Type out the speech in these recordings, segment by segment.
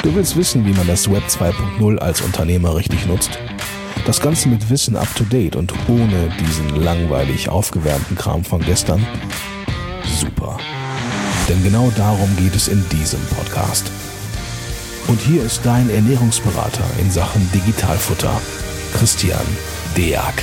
Du willst wissen, wie man das Web 2.0 als Unternehmer richtig nutzt? Das Ganze mit Wissen up to date und ohne diesen langweilig aufgewärmten Kram von gestern? Super. Denn genau darum geht es in diesem Podcast. Und hier ist dein Ernährungsberater in Sachen Digitalfutter, Christian Deak.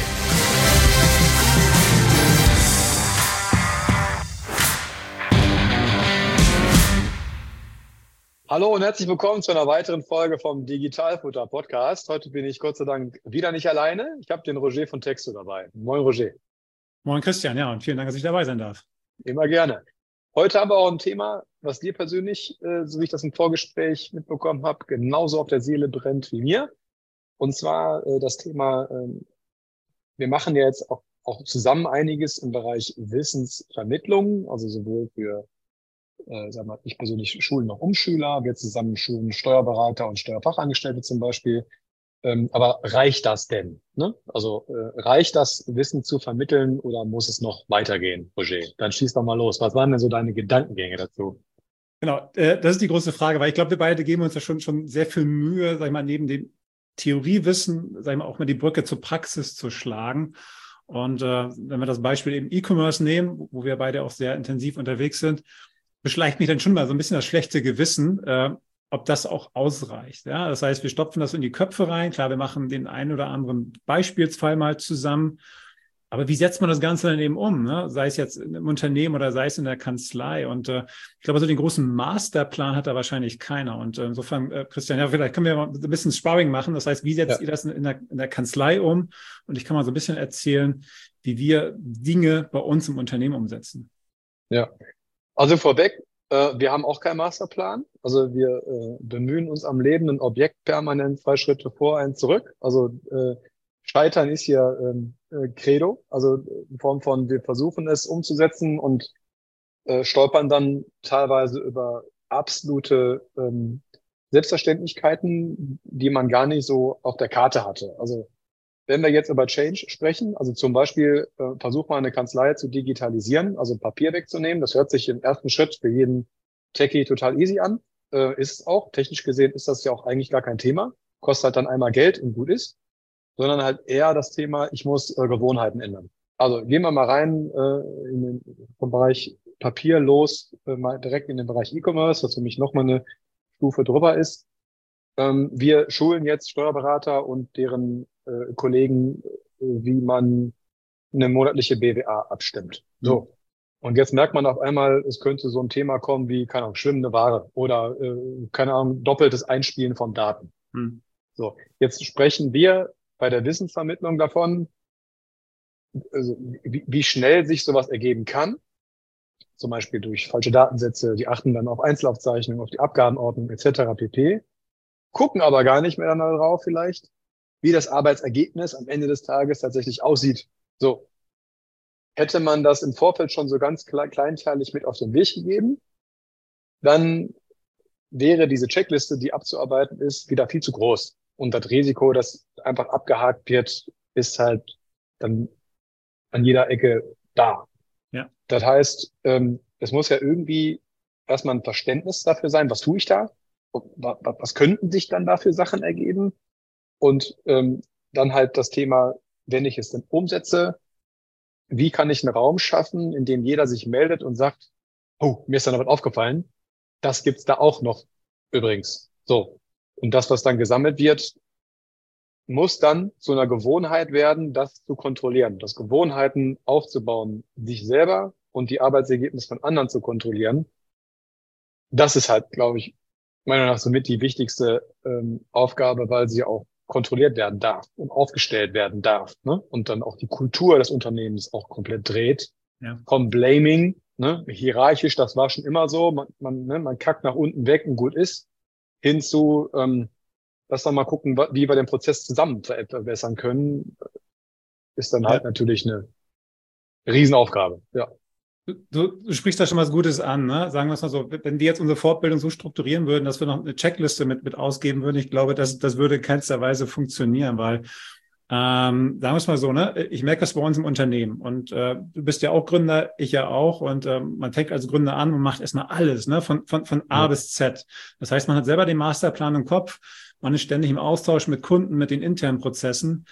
Hallo und herzlich willkommen zu einer weiteren Folge vom Digitalfutter Podcast. Heute bin ich Gott sei Dank wieder nicht alleine. Ich habe den Roger von Texto dabei. Moin Roger. Moin Christian, ja, und vielen Dank, dass ich dabei sein darf. Immer gerne. Heute haben wir auch ein Thema, was dir persönlich, so wie ich das im Vorgespräch mitbekommen habe, genauso auf der Seele brennt wie mir. Und zwar das Thema, wir machen ja jetzt auch zusammen einiges im Bereich Wissensvermittlung, also sowohl für ich persönlich schulen noch Umschüler, wir zusammen schulen Steuerberater und Steuerfachangestellte zum Beispiel. Aber reicht das denn? Ne? Also reicht das, Wissen zu vermitteln oder muss es noch weitergehen, Roger? Dann schieß doch mal los. Was waren denn so deine Gedankengänge dazu? Genau, das ist die große Frage, weil ich glaube, wir beide geben uns ja schon sehr viel Mühe, sag ich mal, neben dem Theoriewissen, sag ich mal, auch mal die Brücke zur Praxis zu schlagen. Und wenn wir das Beispiel eben E-Commerce nehmen, wo wir beide auch sehr intensiv unterwegs sind, beschleicht mich dann schon mal so ein bisschen das schlechte Gewissen, ob das auch ausreicht. Ja? Das heißt, wir stopfen das in die Köpfe rein. Klar, wir machen den einen oder anderen Beispielsfall mal zusammen. Aber wie setzt man das Ganze dann eben um? Ne? Sei es jetzt im Unternehmen oder sei es in der Kanzlei. Und ich glaube, so den großen Masterplan hat da wahrscheinlich keiner. Und insofern, Christian, ja, vielleicht können wir mal ein bisschen Sparring machen. Das heißt, wie setzt ihr das in der Kanzlei um? Und ich kann mal so ein bisschen erzählen, wie wir Dinge bei uns im Unternehmen umsetzen. Ja. Also vorweg, wir haben auch keinen Masterplan. Also wir bemühen uns am lebenden Objekt permanent 2 Schritte vor, 1 zurück. Also Scheitern ist hier Credo, also in Form von, wir versuchen es umzusetzen und stolpern dann teilweise über absolute Selbstverständlichkeiten, die man gar nicht so auf der Karte hatte. Also wenn wir jetzt über Change sprechen, also zum Beispiel versucht man eine Kanzlei zu digitalisieren, also Papier wegzunehmen. Das hört sich im ersten Schritt für jeden Techie total easy an. Ist es auch. Technisch gesehen ist das ja auch eigentlich gar kein Thema. Kostet halt dann einmal Geld und gut ist. Sondern halt eher das Thema, ich muss Gewohnheiten ändern. Also gehen wir mal rein vom Bereich Papier los, mal direkt in den Bereich E-Commerce, was für mich nochmal eine Stufe drüber ist. Wir schulen jetzt Steuerberater und deren Kollegen, wie man eine monatliche BWA abstimmt. So. Und jetzt merkt man auf einmal, es könnte so ein Thema kommen wie, keine Ahnung, schwimmende Ware oder, keine Ahnung, doppeltes Einspielen von Daten. So. Jetzt sprechen wir bei der Wissensvermittlung davon, also wie schnell sich sowas ergeben kann. Zum Beispiel durch falsche Datensätze, die achten dann auf Einzelaufzeichnungen, auf die Abgabenordnung etc. pp. Gucken aber gar nicht mehr dann darauf vielleicht, wie das Arbeitsergebnis am Ende des Tages tatsächlich aussieht. So. Hätte man das im Vorfeld schon so ganz kleinteilig mit auf den Weg gegeben, dann wäre diese Checkliste, die abzuarbeiten ist, wieder viel zu groß. Und das Risiko, dass einfach abgehakt wird, ist halt dann an jeder Ecke da. Ja. Das heißt, es muss ja irgendwie erstmal ein Verständnis dafür sein, was tue ich da? Was könnten sich dann da für Sachen ergeben? Und dann halt das Thema, wenn ich es denn umsetze, wie kann ich einen Raum schaffen, in dem jeder sich meldet und sagt, oh, mir ist da noch was aufgefallen. Das gibt's da auch noch übrigens. So. Und das, was dann gesammelt wird, muss dann zu einer Gewohnheit werden, das zu kontrollieren, das Gewohnheiten aufzubauen, sich selber und die Arbeitsergebnisse von anderen zu kontrollieren. Das ist halt, glaube ich, meiner Meinung nach somit die wichtigste Aufgabe, weil sie auch kontrolliert werden darf und aufgestellt werden darf, ne? Und dann auch die Kultur des Unternehmens auch komplett dreht. Ja. Vom Blaming, ne? Hierarchisch, das war schon immer so, man kackt nach unten weg und gut ist, hin zu, lass doch mal gucken, wie wir den Prozess zusammen verbessern können, ist dann halt natürlich eine Riesenaufgabe, ja. Du sprichst da schon was Gutes an, ne? Sagen wir es mal so, wenn wir jetzt unsere Fortbildung so strukturieren würden, dass wir noch eine Checkliste mit ausgeben würden, ich glaube, das würde in keinster Weise funktionieren, weil Sagen wir es mal so, ne? Ich merke das bei uns im Unternehmen und du bist ja auch Gründer, ich ja auch und man fängt als Gründer an und macht erstmal alles, ne? Von A bis Z. Das heißt, man hat selber den Masterplan im Kopf, man ist ständig im Austausch mit Kunden, mit den internen Prozessen.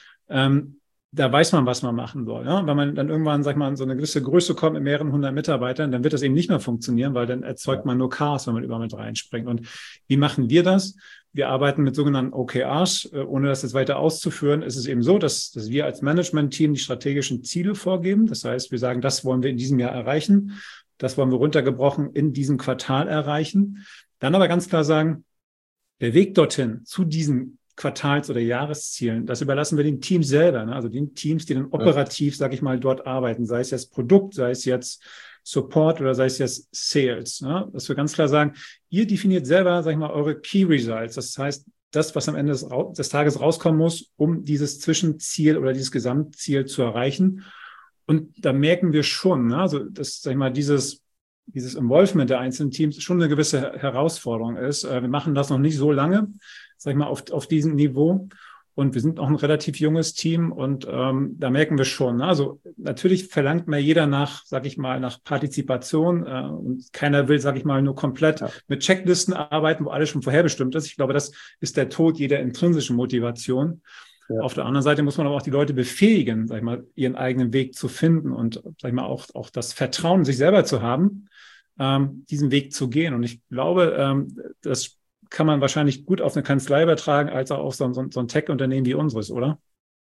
Da weiß man, was man machen soll. Ja? Wenn man dann irgendwann, sag ich mal, in so eine gewisse Größe kommt mit mehreren hundert Mitarbeitern, dann wird das eben nicht mehr funktionieren, weil dann erzeugt man nur Chaos, wenn man überall mit reinspringt. Und wie machen wir das? Wir arbeiten mit sogenannten OKRs. Ohne das jetzt weiter auszuführen, ist es eben so, dass wir als Management-Team die strategischen Ziele vorgeben. Das heißt, wir sagen, das wollen wir in diesem Jahr erreichen. Das wollen wir runtergebrochen in diesem Quartal erreichen. Dann aber ganz klar sagen, der Weg dorthin zu diesen Quartals- oder Jahreszielen, das überlassen wir den Teams selber, ne? Also den Teams, die dann operativ, sage ich mal, dort arbeiten, sei es jetzt Produkt, sei es jetzt Support oder sei es jetzt Sales, ne? Dass wir ganz klar sagen, ihr definiert selber, sage ich mal, eure Key Results. Das heißt, das, was am Ende des Tages rauskommen muss, um dieses Zwischenziel oder dieses Gesamtziel zu erreichen. Und da merken wir schon, ne? Also das, sag ich mal, dieses Involvement der einzelnen Teams schon eine gewisse Herausforderung ist. Wir machen das noch nicht so lange, sag ich mal, auf diesem Niveau. Und wir sind auch ein relativ junges Team und da merken wir schon, ne? Also natürlich verlangt mal jeder nach, sag ich mal, nach Partizipation und keiner will, sag ich mal, nur komplett mit Checklisten arbeiten, wo alles schon vorherbestimmt ist. Ich glaube, das ist der Tod jeder intrinsischen Motivation. Ja. Auf der anderen Seite muss man aber auch die Leute befähigen, sag ich mal, ihren eigenen Weg zu finden und, sag ich mal, auch das Vertrauen in sich selber zu haben, diesen Weg zu gehen. Und ich glaube, das kann man wahrscheinlich gut auf eine Kanzlei übertragen, als auch auf so ein Tech-Unternehmen wie unseres, oder?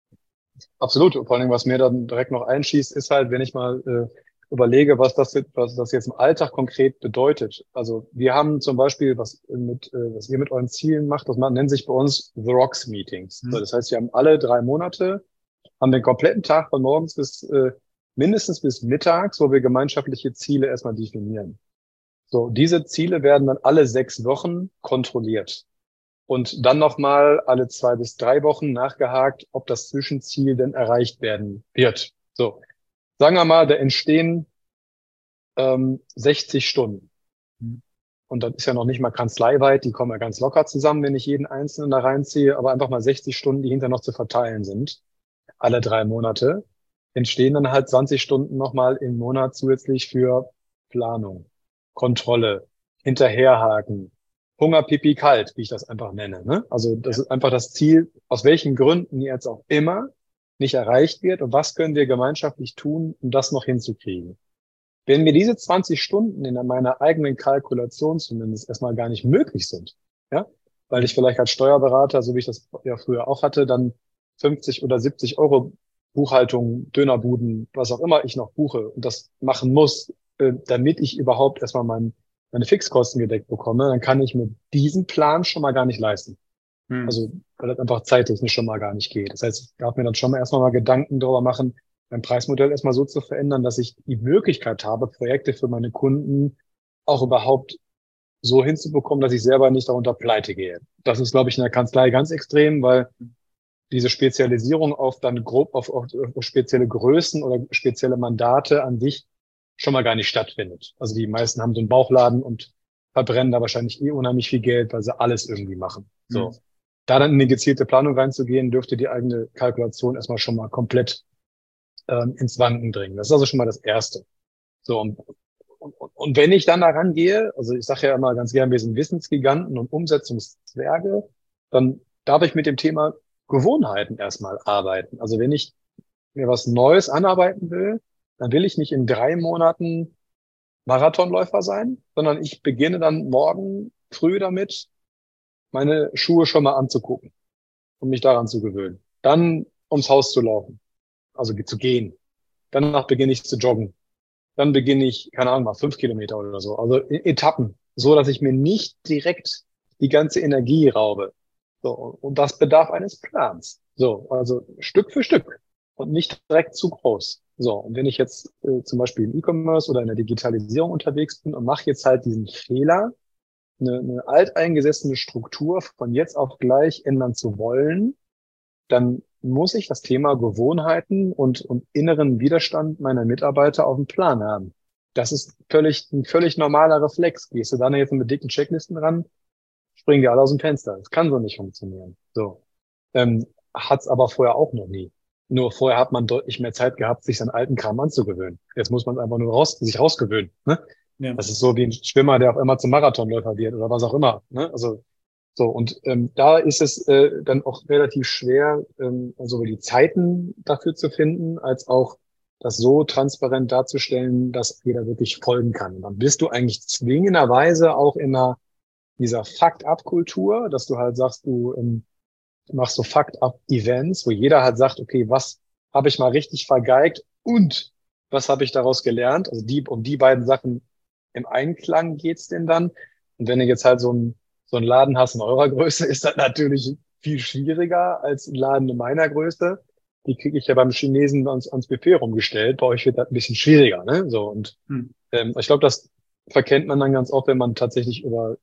Absolut. Vor allem, was mir dann direkt noch einschießt, ist halt, wenn ich mal überlege, was das jetzt im Alltag konkret bedeutet. Also wir haben zum Beispiel, was ihr mit euren Zielen macht, das nennt sich bei uns The Rocks Meetings. So, das heißt, wir haben alle 3 Monate, haben den kompletten Tag von morgens bis mindestens bis mittags, wo wir gemeinschaftliche Ziele erstmal definieren. So, diese Ziele werden dann alle 6 Wochen kontrolliert. Und dann nochmal alle 2 bis 3 Wochen nachgehakt, ob das Zwischenziel denn erreicht werden wird. So, sagen wir mal, da entstehen 60 Stunden. Und das ist ja noch nicht mal kanzleiweit, die kommen ja ganz locker zusammen, wenn ich jeden Einzelnen da reinziehe, aber einfach mal 60 Stunden, die hinterher noch zu verteilen sind, alle 3 Monate, entstehen dann halt 20 Stunden nochmal im Monat zusätzlich für Planung, Kontrolle, hinterherhaken, Hunger, Pipi, kalt, wie ich das einfach nenne. Ne? Also das ist einfach das Ziel, aus welchen Gründen jetzt auch immer nicht erreicht wird und was können wir gemeinschaftlich tun, um das noch hinzukriegen. Wenn mir diese 20 Stunden in meiner eigenen Kalkulation zumindest erstmal gar nicht möglich sind, ja, weil ich vielleicht als Steuerberater, so wie ich das ja früher auch hatte, dann 50 oder 70 Euro Buchhaltung, Dönerbuden, was auch immer ich noch buche und das machen muss, damit ich überhaupt erstmal meine Fixkosten gedeckt bekomme, dann kann ich mir diesen Plan schon mal gar nicht leisten. Also, weil das einfach zeittechnisch schon mal gar nicht geht. Das heißt, ich darf mir dann schon mal erstmal Gedanken darüber machen, mein Preismodell erstmal so zu verändern, dass ich die Möglichkeit habe, Projekte für meine Kunden auch überhaupt so hinzubekommen, dass ich selber nicht darunter pleite gehe. Das ist, glaube ich, in der Kanzlei ganz extrem, weil diese Spezialisierung auf dann grob auf spezielle Größen oder spezielle Mandate an sich schon mal gar nicht stattfindet. Also die meisten haben so einen Bauchladen und verbrennen da wahrscheinlich unheimlich viel Geld, weil sie alles irgendwie machen. So. Da dann in eine gezielte Planung reinzugehen, dürfte die eigene Kalkulation erstmal schon mal komplett ins Wanken bringen. Das ist also schon mal das Erste. So, und wenn ich dann da rangehe, also ich sage ja immer ganz gern, wir sind Wissensgiganten und Umsetzungszwerge, dann darf ich mit dem Thema Gewohnheiten erstmal arbeiten. Also wenn ich mir was Neues anarbeiten will, dann will ich nicht in 3 Monaten Marathonläufer sein, sondern ich beginne dann morgen früh damit, meine Schuhe schon mal anzugucken, um mich daran zu gewöhnen. Dann ums Haus zu laufen, also zu gehen. Danach beginne ich zu joggen. Dann beginne ich, keine Ahnung, mal 5 Kilometer oder so. Also in Etappen, so dass ich mir nicht direkt die ganze Energie raube. So, und das bedarf eines Plans. So, also Stück für Stück und nicht direkt zu groß. So, und wenn ich jetzt zum Beispiel im E-Commerce oder in der Digitalisierung unterwegs bin und mache jetzt halt diesen Fehler, eine alteingesessene Struktur von jetzt auf gleich ändern zu wollen, dann muss ich das Thema Gewohnheiten und inneren Widerstand meiner Mitarbeiter auf dem Plan haben. Das ist ein völlig normaler Reflex. Gehst du dann jetzt mit dicken Checklisten ran, springen die alle aus dem Fenster. Das kann so nicht funktionieren. So. hat's aber vorher auch noch nie. Nur vorher hat man deutlich mehr Zeit gehabt, sich seinen alten Kram anzugewöhnen. Jetzt muss man einfach nur sich rausgewöhnen. Ne? Ja. Das ist so wie ein Schwimmer, der auf einmal zum Marathonläufer wird oder was auch immer. Ne? Also so, und da ist es dann auch relativ schwer, sowohl die Zeiten dafür zu finden, als auch das so transparent darzustellen, dass jeder wirklich folgen kann. Und dann bist du eigentlich zwingenderweise auch in dieser Fucked-up-Kultur, dass du halt sagst, du machst so Fucked-up-Events, wo jeder halt sagt, okay, was habe ich mal richtig vergeigt und was habe ich daraus gelernt? Also um die beiden Sachen im Einklang geht's denn dann. Und wenn du jetzt halt so einen Laden hast in eurer Größe, ist das natürlich viel schwieriger als ein Laden in meiner Größe. Die kriege ich ja beim Chinesen ans Buffet rumgestellt. Bei euch wird das ein bisschen schwieriger, ne? So, und ich glaube, das verkennt man dann ganz oft, wenn man tatsächlich über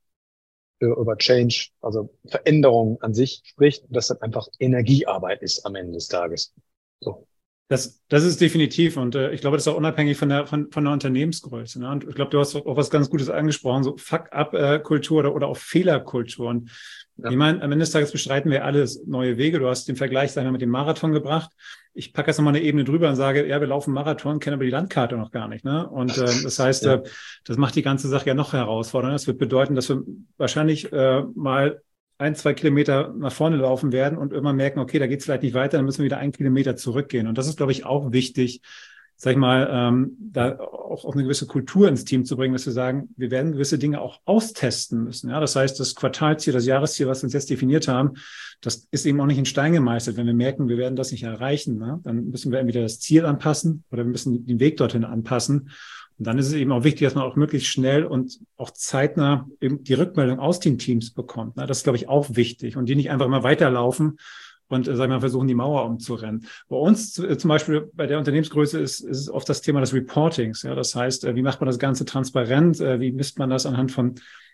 Change, also Veränderung an sich spricht, dass das einfach Energiearbeit ist am Ende des Tages. So. Das ist definitiv, und ich glaube, das ist auch unabhängig von der Unternehmensgröße. Ne? Und ich glaube, du hast auch was ganz Gutes angesprochen, so Fuck-up-Kultur oder auch Fehlerkultur. Und ich meine, am Ende des Tages bestreiten wir alles neue Wege. Du hast den Vergleich, sagen wir, mit dem Marathon gebracht. Ich packe jetzt nochmal eine Ebene drüber und sage, ja, wir laufen Marathon, kennen aber die Landkarte noch gar nicht. Ne? Und das heißt, das macht die ganze Sache ja noch herausfordernder. Das wird bedeuten, dass wir wahrscheinlich mal 1-2 Kilometer nach vorne laufen werden und irgendwann merken, okay, da geht es vielleicht nicht weiter, dann müssen wir wieder 1 Kilometer zurückgehen. Und das ist, glaube ich, auch wichtig, sag ich mal, da auch eine gewisse Kultur ins Team zu bringen, dass wir sagen, wir werden gewisse Dinge auch austesten müssen. Ja, das heißt, das Quartalsziel, das Jahresziel, was wir uns jetzt definiert haben, das ist eben auch nicht in Stein gemeißelt. Wenn wir merken, wir werden das nicht erreichen, ne, dann müssen wir entweder das Ziel anpassen oder wir müssen den Weg dorthin anpassen. Und dann ist es eben auch wichtig, dass man auch möglichst schnell und auch zeitnah eben die Rückmeldung aus den Teams bekommt. Das ist, glaube ich, auch wichtig. Und die nicht einfach immer weiterlaufen und, sagen wir mal, versuchen, die Mauer umzurennen. Bei uns zum Beispiel bei der Unternehmensgröße ist es oft das Thema des Reportings. Ja, das heißt, wie macht man das Ganze transparent? Wie misst man das anhand von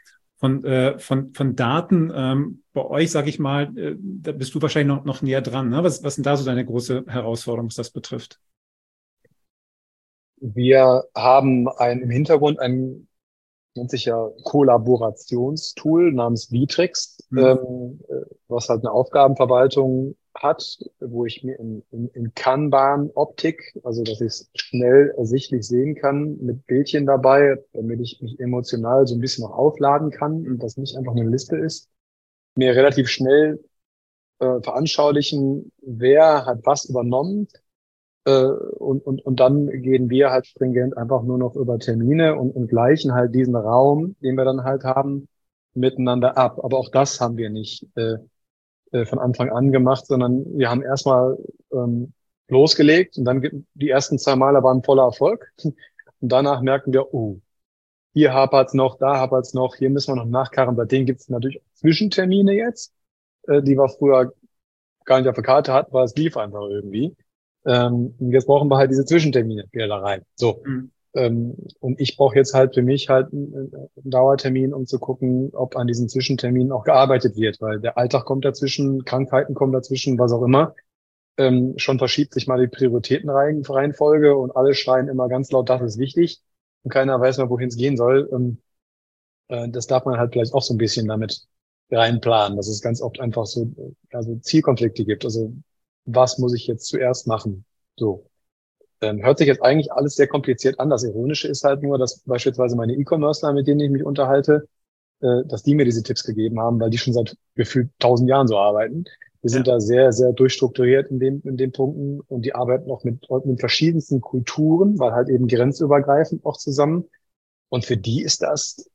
Daten? Bei euch, sage ich mal, da bist du wahrscheinlich noch näher dran. Ne? Was sind da so deine große Herausforderung, was das betrifft? Wir haben im Hintergrund ein, nennt sich ja Kollaborationstool namens Vitrix, was halt eine Aufgabenverwaltung hat, wo ich mir in Kanban-Optik, also dass ich es schnell ersichtlich sehen kann, mit Bildchen dabei, damit ich mich emotional so ein bisschen noch aufladen kann und das nicht einfach eine Liste ist, mir relativ schnell veranschaulichen, wer hat was übernommen. Und dann gehen wir halt stringent einfach nur noch über Termine und gleichen halt diesen Raum, den wir dann halt haben, miteinander ab. Aber auch das haben wir nicht von Anfang an gemacht, sondern wir haben erstmal losgelegt und dann die ersten 2 Male waren voller Erfolg. Und danach merken wir, hier hapert's noch, da hapert's noch, hier müssen wir noch nachkarren. Bei denen gibt's natürlich Zwischentermine jetzt, die wir früher gar nicht auf der Karte hatten, weil es lief einfach irgendwie. Und jetzt brauchen wir halt diese Zwischentermine wieder da rein. So. Und ich brauche jetzt halt für mich halt einen Dauertermin, um zu gucken, ob an diesen Zwischenterminen auch gearbeitet wird, weil der Alltag kommt dazwischen, Krankheiten kommen dazwischen, was auch immer. Schon verschiebt sich mal die Prioritätenreihenfolge und alle schreien immer ganz laut, das ist wichtig. Und keiner weiß mehr, wohin es gehen soll. Das darf man halt vielleicht auch so ein bisschen damit reinplanen, dass es ganz oft einfach so Zielkonflikte gibt. Also was muss ich jetzt zuerst machen? So. Hört sich jetzt eigentlich alles sehr kompliziert an. Das Ironische ist halt nur, dass beispielsweise meine E-Commercer, mit denen ich mich unterhalte, dass die mir diese Tipps gegeben haben, weil die schon seit gefühlt 1000 Jahren so arbeiten. Wir sind da sehr, sehr durchstrukturiert in den Punkten und die arbeiten auch mit verschiedensten Kulturen, weil halt eben grenzübergreifend auch zusammen. Und für die ist das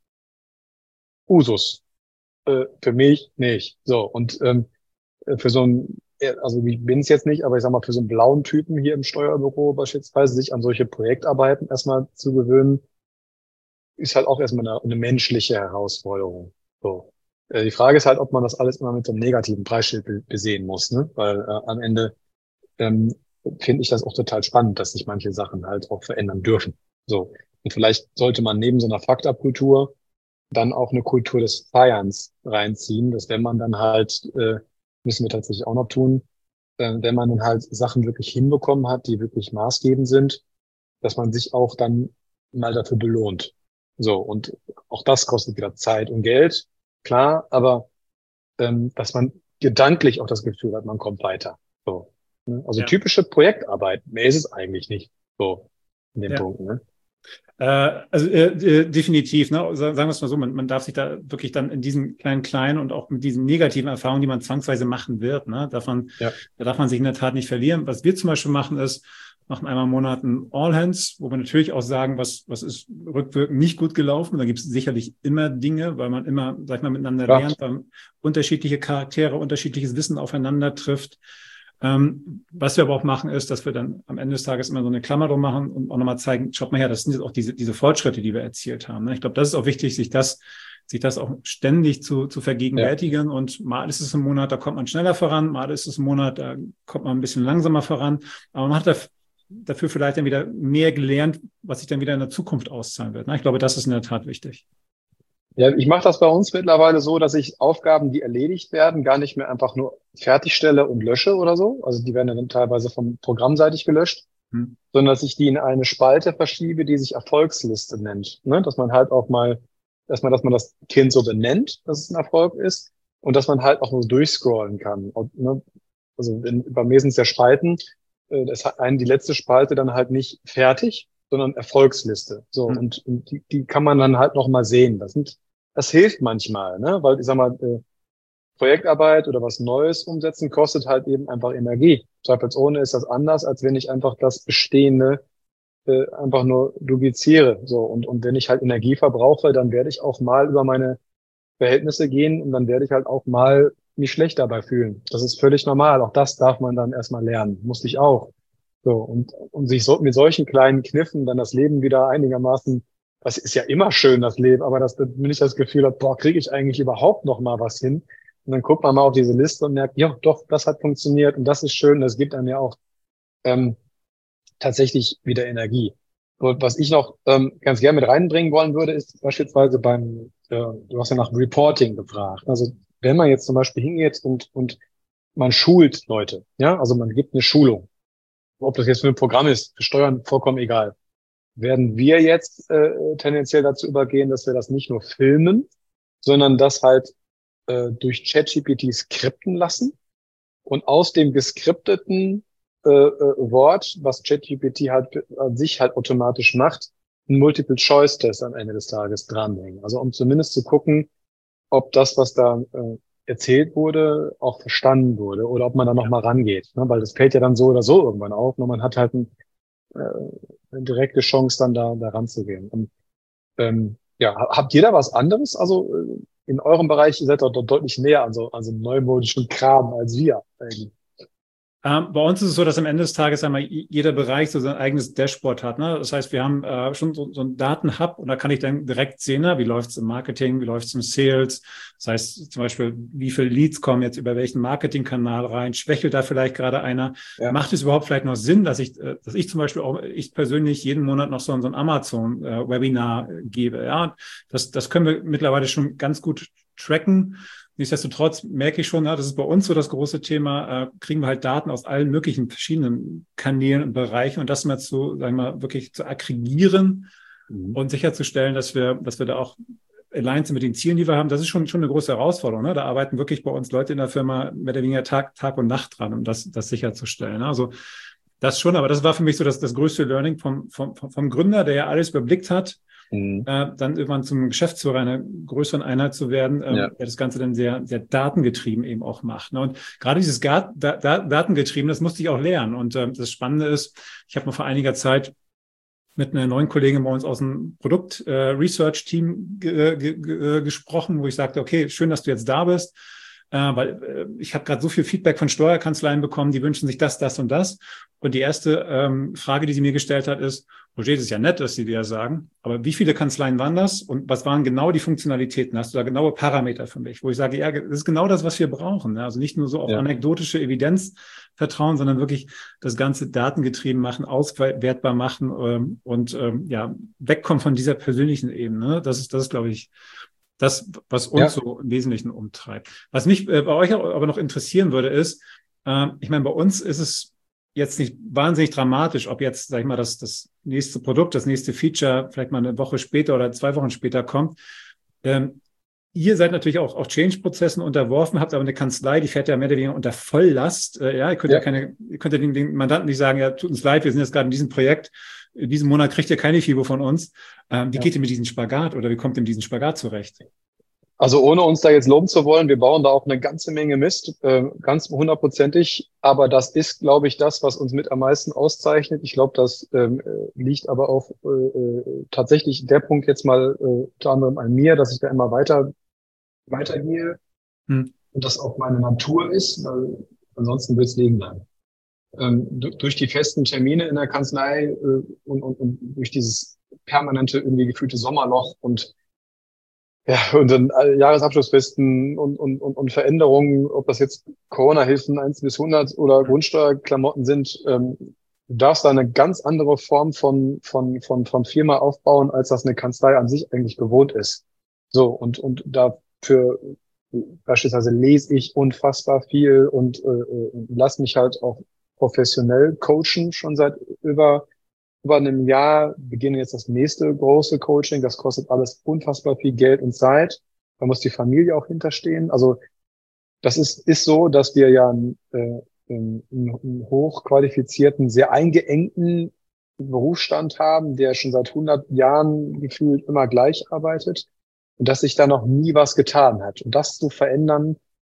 Usus. Für mich nicht. So. Und für so also ich bin es jetzt nicht, aber ich sag mal, für so einen blauen Typen hier im Steuerbüro beispielsweise, sich an solche Projektarbeiten erstmal zu gewöhnen, ist halt auch erstmal eine menschliche Herausforderung. So. Die Frage ist halt, ob man das alles immer mit so einem negativen Preisschild besehen muss, ne? Weil am Ende finde ich das auch total spannend, dass sich manche Sachen halt auch verändern dürfen. So. Und vielleicht sollte man neben so einer Fucked-up-Kultur dann auch eine Kultur des Feierns reinziehen, dass wenn man dann halt müssen wir tatsächlich auch noch tun, wenn man dann halt Sachen wirklich hinbekommen hat, die wirklich maßgebend sind, dass man sich auch dann mal dafür belohnt. So, und auch das kostet wieder Zeit und Geld, klar, aber dass man gedanklich auch das Gefühl hat, man kommt weiter. So. Ne? Also Ja. typische Projektarbeit. Mehr ist es eigentlich nicht. So, in dem Ja. Punkt, ne? Definitiv, ne? Sagen wir es mal so, man darf sich da wirklich dann in diesen kleinen und auch mit diesen negativen Erfahrungen, die man zwangsweise machen wird, ne? Da darf man sich in der Tat nicht verlieren. Was wir zum Beispiel machen, machen einmal im Monat ein All Hands, wo wir natürlich auch sagen, was ist rückwirkend nicht gut gelaufen. Da gibt es sicherlich immer Dinge, weil man immer, sag ich mal, miteinander lernt, weil unterschiedliche Charaktere, unterschiedliches Wissen aufeinander trifft. Was wir aber auch machen, ist, dass wir dann am Ende des Tages immer so eine Klammer drum machen und auch nochmal zeigen, schaut mal her, das sind jetzt auch diese Fortschritte, die wir erzielt haben. Ne? Ich glaube, das ist auch wichtig, sich das auch ständig zu vergegenwärtigen. Ja. Und mal ist es ein Monat, da kommt man schneller voran, mal ist es ein Monat, da kommt man ein bisschen langsamer voran. Aber man hat dafür vielleicht dann wieder mehr gelernt, was sich dann wieder in der Zukunft auszahlen wird. Ne? Ich glaube, das ist in der Tat wichtig. Ja, ich mache das bei uns mittlerweile so, dass ich Aufgaben, die erledigt werden, gar nicht mehr einfach nur fertigstelle und lösche oder so. Also die werden dann teilweise vom programmseitig gelöscht, sondern dass ich die in eine Spalte verschiebe, die sich Erfolgsliste nennt. Ne? Dass man halt auch mal, dass man das Kind so benennt, dass es ein Erfolg ist und dass man halt auch nur durchscrollen kann. Und, ne? Also bei mir sind es ja Spalten. Das hat die letzte Spalte dann halt nicht fertig, sondern Erfolgsliste. So, und die kann man dann halt noch mal sehen. Das hilft manchmal, ne? Weil ich sag mal, Projektarbeit oder was Neues umsetzen kostet halt eben einfach Energie. Zweifelsohne ist das anders, als wenn ich einfach das Bestehende einfach nur dupliziere. So, und wenn ich halt Energie verbrauche, dann werde ich auch mal über meine Verhältnisse gehen und dann werde ich halt auch mal mich schlecht dabei fühlen. Das ist völlig normal. Auch das darf man dann erstmal lernen. Musste ich auch. So, und sich so mit solchen kleinen Kniffen dann das Leben wieder einigermaßen, das ist ja immer schön, das Leben, aber wenn ich das Gefühl habe, boah, kriege ich eigentlich überhaupt noch mal was hin? Und dann guckt man mal auf diese Liste und merkt, ja, doch, das hat funktioniert und das ist schön, das gibt einem ja auch tatsächlich wieder Energie. Und was ich noch ganz gerne mit reinbringen wollen würde, ist beispielsweise du hast ja nach Reporting gefragt. Also wenn man jetzt zum Beispiel hingeht und man schult Leute, ja, also man gibt eine Schulung, ob das jetzt für ein Programm ist, für Steuern vollkommen egal, werden wir jetzt tendenziell dazu übergehen, dass wir das nicht nur filmen, sondern das halt durch ChatGPT skripten lassen und aus dem geskripteten Wort, was ChatGPT halt an sich halt automatisch macht, einen Multiple-Choice-Test am Ende des Tages dranhängen. Also um zumindest zu gucken, ob das, was da erzählt wurde, auch verstanden wurde oder ob man da noch mal rangeht. Ne? Weil das fällt ja dann so oder so irgendwann auf. Und man hat halt eine direkte Chance, dann da ranzugehen. Und ja, habt ihr da was anderes? Also in eurem Bereich, ihr seid doch deutlich näher an so neumodischen Kram als wir eigentlich. Bei uns ist es so, dass am Ende des Tages einmal jeder Bereich so sein eigenes Dashboard hat. Ne? Das heißt, wir haben schon so einen Datenhub und da kann ich dann direkt sehen, wie läuft es im Marketing, wie läuft es im Sales. Das heißt zum Beispiel, wie viele Leads kommen jetzt über welchen Marketingkanal rein? Schwächelt da vielleicht gerade einer? Ja. Macht es überhaupt vielleicht noch Sinn, dass ich zum Beispiel auch, ich persönlich jeden Monat noch so ein Amazon-Webinar gebe? Ja, das können wir mittlerweile schon ganz gut tracken. Nichtsdestotrotz merke ich schon, das ist bei uns so das große Thema, kriegen wir halt Daten aus allen möglichen verschiedenen Kanälen und Bereichen und das mal wirklich zu aggregieren und sicherzustellen, dass wir da auch aligned sind mit den Zielen, die wir haben. Das ist schon eine große Herausforderung. Ne? Da arbeiten wirklich bei uns Leute in der Firma mehr oder weniger Tag und Nacht dran, um das sicherzustellen. Also das schon, aber das war für mich so das größte Learning vom Gründer, der ja alles überblickt hat, dann irgendwann zum Geschäftsführer einer größeren Einheit zu werden, der das Ganze dann sehr, sehr datengetrieben eben auch macht. Ne? Und gerade dieses datengetrieben, das musste ich auch lernen. Und das Spannende ist, ich habe mal vor einiger Zeit mit einer neuen Kollegin bei uns aus dem Produkt-Research-Team gesprochen, wo ich sagte, okay, schön, dass du jetzt da bist. Weil ich habe gerade so viel Feedback von Steuerkanzleien bekommen, die wünschen sich das und das. Und die erste Frage, die sie mir gestellt hat, ist, Roger, das ist ja nett, dass Sie dir das sagen, aber wie viele Kanzleien waren das und was waren genau die Funktionalitäten? Hast du da genaue Parameter für mich? Wo ich sage, ja, das ist genau das, was wir brauchen. Ne? Also nicht nur so auf anekdotische Evidenz vertrauen, sondern wirklich das Ganze datengetrieben machen, auswertbar machen und wegkommen von dieser persönlichen Ebene. Ne? Das ist, glaube ich, das, was uns so im Wesentlichen umtreibt. Was mich bei euch aber noch interessieren würde, ist, ich meine, bei uns ist es jetzt nicht wahnsinnig dramatisch, ob jetzt, sag ich mal, das nächste Produkt, das nächste Feature vielleicht mal eine Woche später oder 2 Wochen später kommt. ihr seid natürlich auch Change-Prozessen unterworfen, habt aber eine Kanzlei, die fährt ja mehr oder weniger unter Volllast. Ja, ihr könnt ihr könnt ja den Mandanten nicht sagen, ja, tut uns leid, wir sind jetzt gerade in diesem Projekt, in diesem Monat kriegt ihr keine FIBO von uns. Wie geht ihr mit diesem Spagat oder wie kommt ihr mit diesem Spagat zurecht? Also ohne uns da jetzt loben zu wollen, wir bauen da auch eine ganze Menge Mist, ganz hundertprozentig. Aber das ist, glaube ich, das, was uns mit am meisten auszeichnet. Ich glaube, das liegt aber auch tatsächlich der Punkt jetzt mal unter anderem an mir, dass ich da immer weitergehe und das auch meine Natur ist, weil ansonsten wird es liegen bleiben. Durch die festen Termine in der Kanzlei und durch dieses permanente irgendwie gefühlte Sommerloch und dann Jahresabschlussfesten und Veränderungen, ob das jetzt Corona-Hilfen 1 bis 100 oder Grundsteuerklamotten sind, du darfst da eine ganz andere Form von Firma aufbauen, als das eine Kanzlei an sich eigentlich gewohnt ist. So, und dafür beispielsweise lese ich unfassbar viel und lass mich halt auch professionell coachen, schon seit über einem Jahr, beginne jetzt das nächste große Coaching. Das kostet alles unfassbar viel Geld und Zeit. Da muss die Familie auch hinterstehen. Also das ist so, dass wir ja einen hochqualifizierten, sehr eingeengten Berufsstand haben, der schon seit 100 Jahren gefühlt immer gleich arbeitet und dass sich da noch nie was getan hat. Und das zu verändern,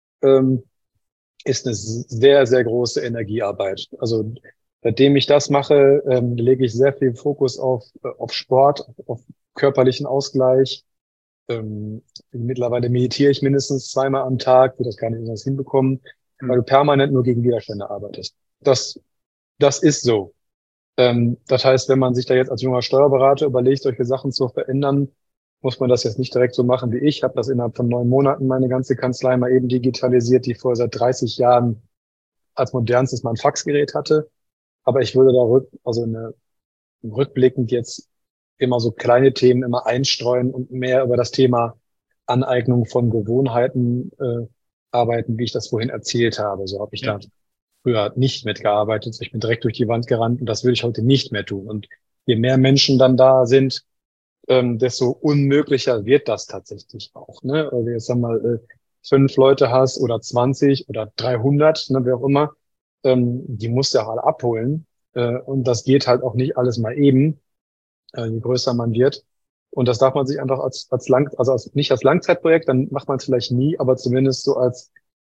ist eine sehr, sehr große Energiearbeit. Also seitdem ich das mache, lege ich sehr viel Fokus auf Sport, auf körperlichen Ausgleich. Mittlerweile meditiere ich mindestens 2-mal am Tag, will das gar nicht anders hinbekommen, weil du permanent nur gegen Widerstände arbeitest. Das ist so. Das heißt, wenn man sich da jetzt als junger Steuerberater überlegt, solche Sachen zu verändern, muss man das jetzt nicht direkt so machen wie ich. Ich habe das innerhalb von 9 Monaten meine ganze Kanzlei mal eben digitalisiert, die vorher seit 30 Jahren als modernstes mal ein Faxgerät hatte. Aber ich würde da rückblickend jetzt immer so kleine Themen immer einstreuen und mehr über das Thema Aneignung von Gewohnheiten arbeiten, wie ich das vorhin erzählt habe. So habe ich da früher nicht mitgearbeitet. Ich bin direkt durch die Wand gerannt und das will ich heute nicht mehr tun. Und je mehr Menschen dann da sind, desto unmöglicher wird das tatsächlich auch. Ne? Also jetzt sagen wir mal 5 Leute hast oder 20 oder 300, ne, wer auch immer, die musst du ja alle abholen. Und das geht halt auch nicht alles mal eben, je größer man wird. Und das darf man sich einfach nicht als Langzeitprojekt, dann macht man es vielleicht nie, aber zumindest so als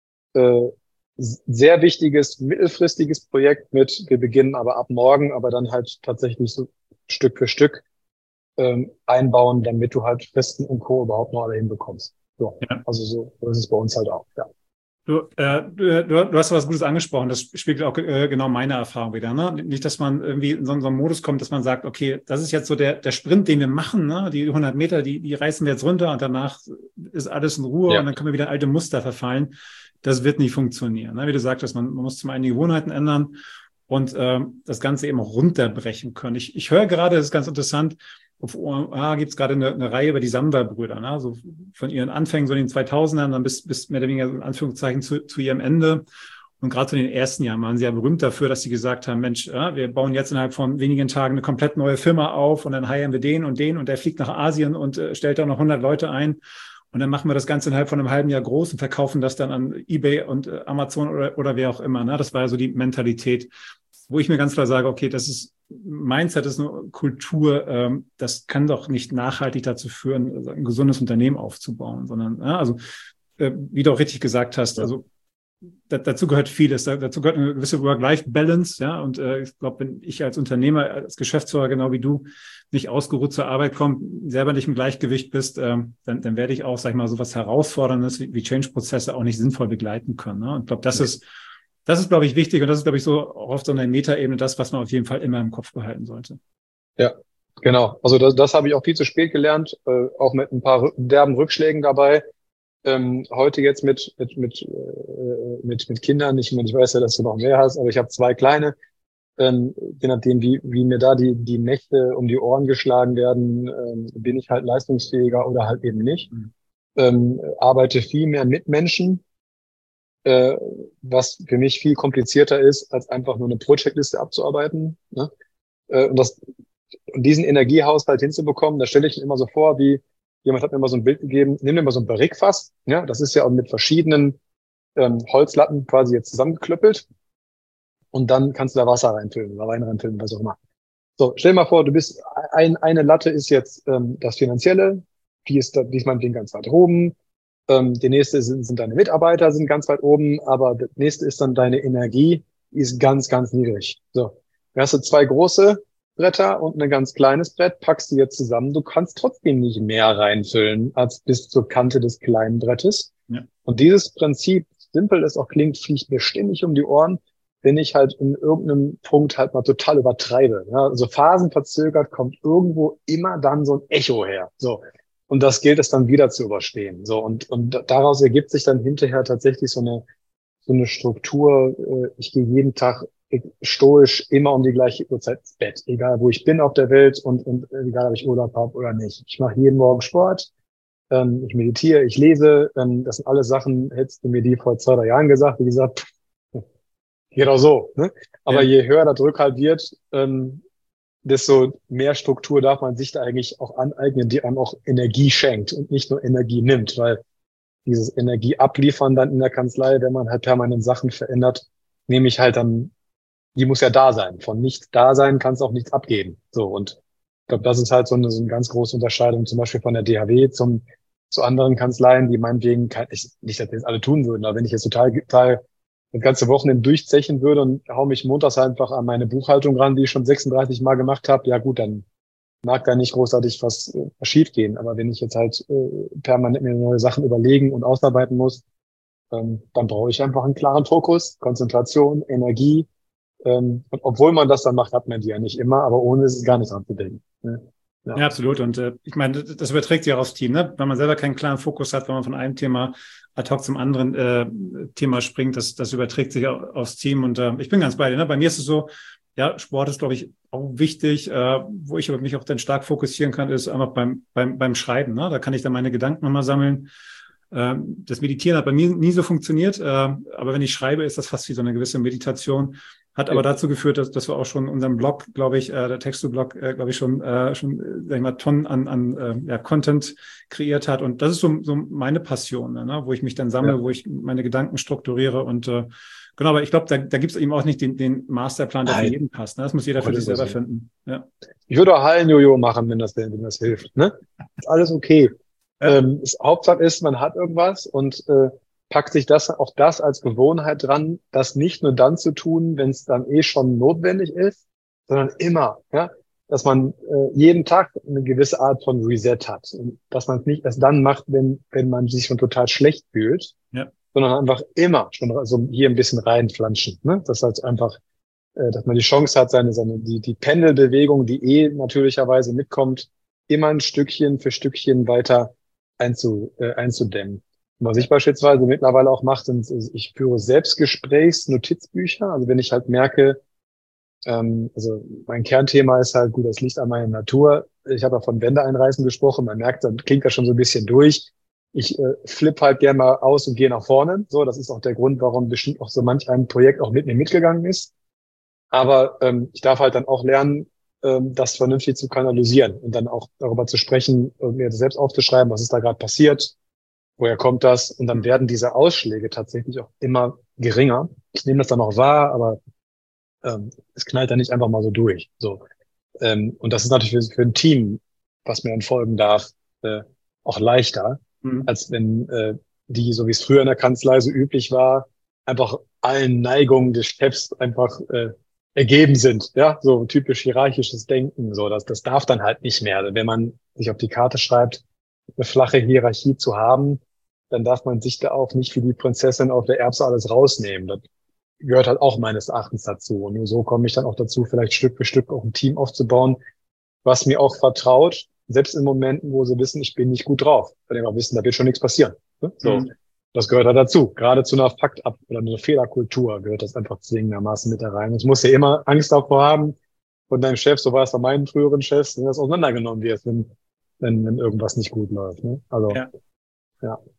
sehr wichtiges, mittelfristiges Projekt wir beginnen aber ab morgen, aber dann halt tatsächlich so Stück für Stück einbauen, damit du halt Fristen und Co. überhaupt noch alle hinbekommst. So, also so ist es bei uns halt auch, ja. Du hast was Gutes angesprochen. Das spiegelt auch genau meine Erfahrung wieder. Ne? Nicht, dass man irgendwie in so einen Modus kommt, dass man sagt, okay, das ist jetzt so der Sprint, den wir machen. Ne? Die 100 Meter, die reißen wir jetzt runter und danach ist alles in Ruhe und dann können wir wieder in alte Muster verfallen. Das wird nicht funktionieren. Ne? Wie du sagtest, man muss zum einen die Gewohnheiten ändern und das Ganze eben auch runterbrechen können. Ich höre gerade, das ist ganz interessant, auf OMA gibt es gerade eine Reihe über die Samwer-Brüder, ne? So von ihren Anfängen so in den 2000ern dann bis mehr oder weniger in Anführungszeichen zu ihrem Ende. Und gerade zu den ersten Jahren waren sie ja berühmt dafür, dass sie gesagt haben, Mensch, wir bauen jetzt innerhalb von wenigen Tagen eine komplett neue Firma auf und dann heiern wir den und der fliegt nach Asien und stellt da noch 100 Leute ein. Und dann machen wir das Ganze innerhalb von einem halben Jahr groß und verkaufen das dann an eBay und Amazon oder wer auch immer. Ne? Das war ja so die Mentalität, wo ich mir ganz klar sage, okay, das ist Mindset, ist eine Kultur, das kann doch nicht nachhaltig dazu führen, ein gesundes Unternehmen aufzubauen, sondern, also wie du auch richtig gesagt hast, also dazu gehört vieles, dazu gehört eine gewisse Work-Life-Balance, ja, und ich glaube, wenn ich als Unternehmer, als Geschäftsführer, genau wie du, nicht ausgeruht zur Arbeit komme, selber nicht im Gleichgewicht bist, dann werde ich auch, sag ich mal, sowas Herausforderndes wie Change-Prozesse auch nicht sinnvoll begleiten können. Ne? Und ich glaube, das ist, glaube ich, wichtig und das ist, glaube ich, so auch auf so einer Metaebene das, was man auf jeden Fall immer im Kopf behalten sollte. Ja, genau. Also das habe ich auch viel zu spät gelernt, auch mit ein paar derben Rückschlägen dabei. Heute jetzt mit Kindern, ich meine, ich weiß ja, dass du noch mehr hast, aber ich habe 2 kleine, je nachdem, wie mir da die Nächte um die Ohren geschlagen werden, bin ich halt leistungsfähiger oder halt eben nicht. Arbeite viel mehr mit Menschen, was für mich viel komplizierter ist, als einfach nur eine Pro-Checkliste abzuarbeiten. Ne? Und diesen Energiehaushalt hinzubekommen, da stelle ich mir immer so vor, wie jemand hat mir mal so ein Bild gegeben, nimm dir mal so ein Barrikfass, ja, das ist ja auch mit verschiedenen Holzlatten quasi jetzt zusammengeklöppelt und dann kannst du da Wasser reinfüllen oder Wein reinfüllen, was auch immer. So, stell dir mal vor, du bist, eine Latte ist jetzt das Finanzielle, die ist meinetwegen ganz weit oben, die nächste sind deine Mitarbeiter, sind ganz weit oben, aber das nächste ist dann deine Energie, die ist ganz, ganz niedrig. So, da hast du zwei große Bretter und ein ganz kleines Brett, packst die jetzt zusammen. Du kannst trotzdem nicht mehr reinfüllen als bis zur Kante des kleinen Brettes. Ja. Und dieses Prinzip, simpel es auch klingt, fliegt mir ständig um die Ohren, wenn ich halt in irgendeinem Punkt halt mal total übertreibe. Ja, also phasenverzögert kommt irgendwo immer dann so ein Echo her. So. Und das gilt es dann wieder zu überstehen. So. Und daraus ergibt sich dann hinterher tatsächlich so eine Struktur. Ich gehe jeden Tag stoisch immer um die gleiche Uhrzeit ins Bett, egal wo ich bin auf der Welt und egal ob ich Urlaub habe oder nicht. Ich mache jeden Morgen Sport, ich meditiere, ich lese. Das sind alles Sachen, hättest du mir die vor 2, 3 Jahren gesagt, wie gesagt, geht auch so. Ne? Aber Ja. je höher der Druck halt wird, desto mehr Struktur darf man sich da eigentlich auch aneignen, die einem auch Energie schenkt und nicht nur Energie nimmt, weil dieses Energie abliefern dann in der Kanzlei, wenn man halt permanent Sachen verändert, nehme ich halt dann, die muss ja da sein. Von nicht da sein kannst du auch nichts abgeben. So, und ich glaube, das ist halt so eine ganz große Unterscheidung, zum Beispiel von der DHW zu anderen Kanzleien, die meinetwegen, nicht, dass wir das alle tun würden, aber wenn ich jetzt total das ganze Wochenende durchzechen würde und hau mich montags einfach an meine Buchhaltung ran, die ich schon 36 Mal gemacht habe, ja gut, dann mag da nicht großartig was schief gehen. Aber wenn ich jetzt halt permanent mir neue Sachen überlegen und ausarbeiten muss, dann brauche ich einfach einen klaren Fokus, Konzentration, Energie. Und obwohl man das dann macht, hat man die ja nicht immer, aber ohne ist es gar nicht dran zu denken. Ne? Ja. Ja, absolut. Und ich meine, das überträgt sich auch aufs Team, ne? Wenn man selber keinen klaren Fokus hat, wenn man von einem Thema ad hoc zum anderen Thema springt, das überträgt sich aufs Team. Und ich bin ganz bei dir. Ne? Bei mir ist es so, ja, Sport ist, glaube ich, auch wichtig. Wo ich aber mich auch dann stark fokussieren kann, ist einfach beim Schreiben. Ne? Da kann ich dann meine Gedanken nochmal sammeln. Das Meditieren hat bei mir nie so funktioniert. Aber wenn ich schreibe, ist das fast wie so eine gewisse Meditation. Hat aber dazu geführt, dass wir auch schon unseren Blog, glaube ich, der Texto-Blog, glaube ich, schon sag ich mal, Tonnen an Content kreiert hat. Und das ist so meine Passion, ne? Wo ich mich dann sammle, wo ich meine Gedanken strukturiere. Und genau, aber ich glaube, da gibt es eben auch nicht den Masterplan, der für jeden passt. Ne? Das muss jeder für sich selber finden. Ja. Ich würde auch Hallen-Jojo machen, wenn das hilft. Ne? Ist alles okay. Ja. Hauptsache ist, man hat irgendwas und packt sich das als Gewohnheit dran, das nicht nur dann zu tun, wenn es dann schon notwendig ist, sondern immer, ja, dass man jeden Tag eine gewisse Art von Reset hat und dass man es nicht erst dann macht, wenn man sich schon total schlecht fühlt, sondern einfach immer schon also hier ein bisschen reinflanschen, ne? Das heißt einfach, dass man die Chance hat, die Pendelbewegung, die natürlicherweise mitkommt, immer ein Stückchen für Stückchen weiter einzudämmen. Was ich beispielsweise mittlerweile auch mache, ich führe Selbstgesprächs-Notizbücher. Also wenn ich halt merke, also mein Kernthema ist halt gut, das Licht an meiner Natur. Ich habe ja von Wände einreißen gesprochen. Man merkt, dann klingt das schon so ein bisschen durch. Ich flippe halt gerne mal aus und gehe nach vorne. So, das ist auch der Grund, warum bestimmt auch so manch ein Projekt auch mit mir mitgegangen ist. Aber ich darf halt dann auch lernen, das vernünftig zu kanalisieren und dann auch darüber zu sprechen und mir das selbst aufzuschreiben, was ist da gerade passiert. Woher kommt das? Und dann werden diese Ausschläge tatsächlich auch immer geringer. Ich nehme das dann auch wahr, aber es knallt dann nicht einfach mal so durch. So. Und das ist natürlich für ein Team, was mir dann folgen darf, auch leichter, als wenn die, so wie es früher in der Kanzlei so üblich war, einfach allen Neigungen des Chefs einfach ergeben sind. Ja, so typisch hierarchisches Denken. So, das darf dann halt nicht mehr. Wenn man sich auf die Karte schreibt, eine flache Hierarchie zu haben, dann darf man sich da auch nicht wie die Prinzessin auf der Erbse alles rausnehmen. Das gehört halt auch meines Erachtens dazu. Und nur so komme ich dann auch dazu, vielleicht Stück für Stück auch ein Team aufzubauen, was mir auch vertraut, selbst in Momenten, wo sie wissen, ich bin nicht gut drauf. Weil die auch wissen, da wird schon nichts passieren. So, das gehört halt dazu. Gerade zu einer Fakt-Ab- oder einer Fehlerkultur gehört das einfach zwingendermaßen mit da rein. Es muss ja immer Angst davor haben, von deinem Chef, so war es bei meinen früheren Chefs, wenn das auseinandergenommen wird, wenn irgendwas nicht gut läuft. Ne? Also, ja.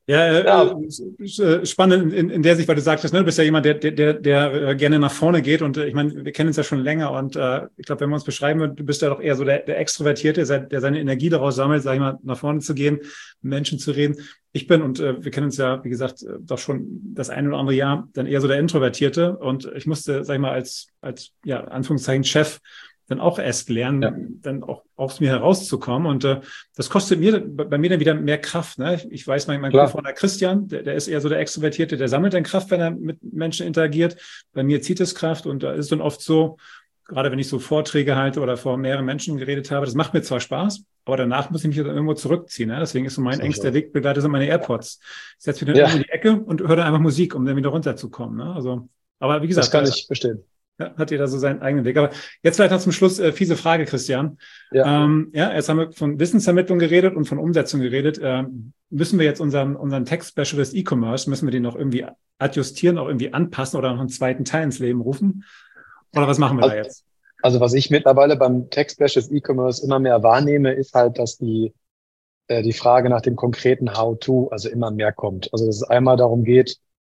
Ja, spannend in der Sicht, weil du sagtest, ne, du bist ja jemand, der gerne nach vorne geht und ich meine, wir kennen uns ja schon länger und ich glaube, wenn wir uns beschreiben würden, du bist ja doch eher so der Extrovertierte, der seine Energie daraus sammelt, sag ich mal, nach vorne zu gehen, mit Menschen zu reden. Ich bin, und wir kennen uns ja, wie gesagt, doch schon das ein oder andere Jahr, dann eher so der Introvertierte und ich musste, sag ich mal, als Anführungszeichen Chef dann auch erst lernen, dann auch aus mir herauszukommen. Und das kostet bei mir dann wieder mehr Kraft. Ne? Ich weiß, mein Co-Founder Christian, der ist eher so der Extrovertierte, der sammelt dann Kraft, wenn er mit Menschen interagiert. Bei mir zieht es Kraft und da ist es dann oft so, gerade wenn ich so Vorträge halte oder vor mehreren Menschen geredet habe, das macht mir zwar Spaß, aber danach muss ich mich dann irgendwo zurückziehen. Ne? Deswegen ist so mein engster Wegbegleiter sind meine AirPods. Ich setze mich dann irgendwo in die Ecke und höre dann einfach Musik, um dann wieder runterzukommen. Ne? Also, aber wie gesagt, das kann ich verstehen. Ja, hat jeder so seinen eigenen Weg. Aber jetzt vielleicht noch zum Schluss fiese Frage, Christian. Jetzt haben wir von Wissensvermittlung geredet und von Umsetzung geredet. Müssen wir jetzt unseren Tech-Specialist E-Commerce, müssen wir den noch irgendwie adjustieren, auch irgendwie anpassen oder noch einen zweiten Teil ins Leben rufen? Oder was machen wir da jetzt? Also was ich mittlerweile beim Tech-Specialist E-Commerce immer mehr wahrnehme, ist halt, dass die Frage nach dem konkreten How-to also immer mehr kommt. Also dass es einmal darum geht,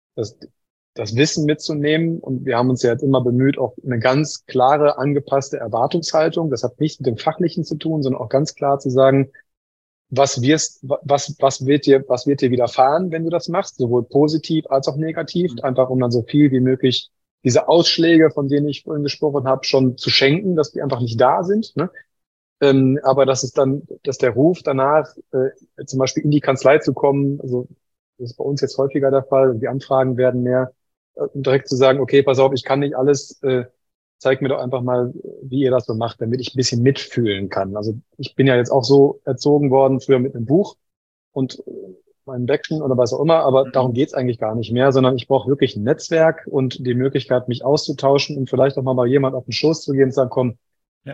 das Wissen mitzunehmen. Und wir haben uns ja jetzt immer bemüht, auch eine ganz klare, angepasste Erwartungshaltung. Das hat nichts mit dem Fachlichen zu tun, sondern auch ganz klar zu sagen, was wird dir widerfahren, wenn du das machst, sowohl positiv als auch negativ, einfach um dann so viel wie möglich diese Ausschläge, von denen ich vorhin gesprochen habe, schon zu schenken, dass die einfach nicht da sind, ne? Aber dass der Ruf danach, zum Beispiel in die Kanzlei zu kommen, also das ist bei uns jetzt häufiger der Fall, die Anfragen werden mehr, direkt zu sagen, okay, pass auf, ich kann nicht alles, zeig mir doch einfach mal, wie ihr das so macht, damit ich ein bisschen mitfühlen kann. Also ich bin ja jetzt auch so erzogen worden, früher mit einem Buch und meinem Backchen oder was auch immer, aber darum geht's eigentlich gar nicht mehr, sondern ich brauche wirklich ein Netzwerk und die Möglichkeit, mich auszutauschen und vielleicht auch mal jemand auf den Schoß zu gehen und sagen, komm,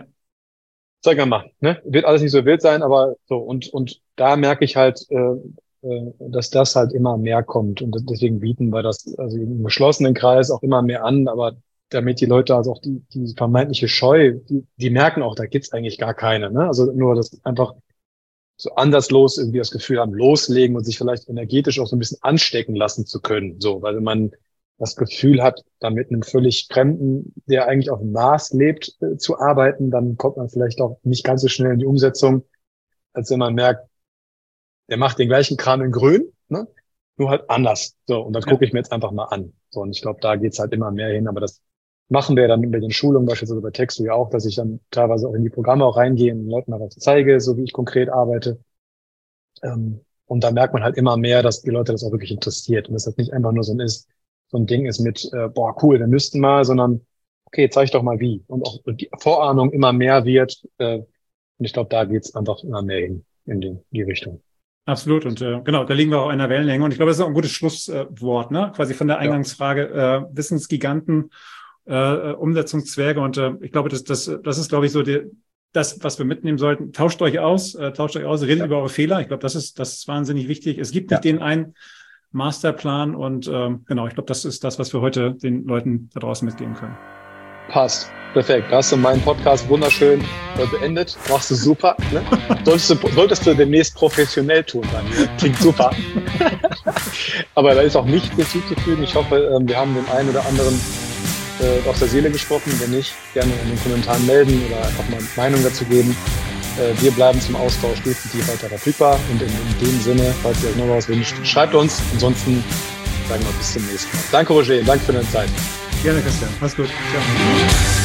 zeig mal, ne? Wird alles nicht so wild sein, aber so, und da merke ich halt, dass das halt immer mehr kommt und deswegen bieten wir das also im geschlossenen Kreis auch immer mehr an, aber damit die Leute also auch die vermeintliche Scheu, die merken auch, da gibt's eigentlich gar keine, ne? Also nur das einfach so anderslos irgendwie das Gefühl haben, loslegen und sich vielleicht energetisch auch so ein bisschen anstecken lassen zu können, so, weil man das Gefühl hat, da mit einem völlig Fremden, der eigentlich auf dem Mars lebt, zu arbeiten, dann kommt man vielleicht auch nicht ganz so schnell in die Umsetzung, als wenn man merkt, der macht den gleichen Kram in Grün, ne? Nur halt anders. So, und das gucke ich mir jetzt einfach mal an. So, und ich glaube, da geht's halt immer mehr hin. Aber das machen wir dann mit den Schulungen, beispielsweise bei Texto ja auch, dass ich dann teilweise auch in die Programme auch reingehe und den Leuten mal was zeige, so wie ich konkret arbeite. Und da merkt man halt immer mehr, dass die Leute das auch wirklich interessiert. Und das halt nicht einfach nur so ein Ding ist mit, boah, cool, wir müssten mal, sondern, okay, zeig doch mal wie. Und auch die Vorahnung immer mehr wird. Und ich glaube, da geht's einfach immer mehr hin, in die Richtung. Absolut. Und genau, da liegen wir auch in einer Wellenlänge. Und ich glaube, das ist auch ein gutes Schlusswort, ne? Quasi von der Eingangsfrage, Wissensgiganten, Umsetzungszwerge. Und ich glaube, das ist, glaube ich, so das, was wir mitnehmen sollten. Tauscht euch aus, redet über eure Fehler. Ich glaube, das ist wahnsinnig wichtig. Es gibt nicht den einen Masterplan und genau, ich glaube, das ist das, was wir heute den Leuten da draußen mitgeben können. Passt. Perfekt. Da hast du meinen Podcast wunderschön beendet. Machst du super. Ne? Solltest du demnächst professionell tun dann. Klingt super. Aber da ist auch nichts hinzuzufügen. Ich hoffe, wir haben den einen oder anderen aus der Seele gesprochen. Wenn nicht, gerne in den Kommentaren melden oder einfach mal Meinung dazu geben. Wir bleiben zum Austausch definitiv weiter verfügbar. Und in dem Sinne, falls ihr euch noch was wünscht, schreibt uns. Ansonsten sagen wir bis zum nächsten Mal. Danke, Roger. Danke für deine Zeit. Gerne, Christian. Mach's gut. Ciao.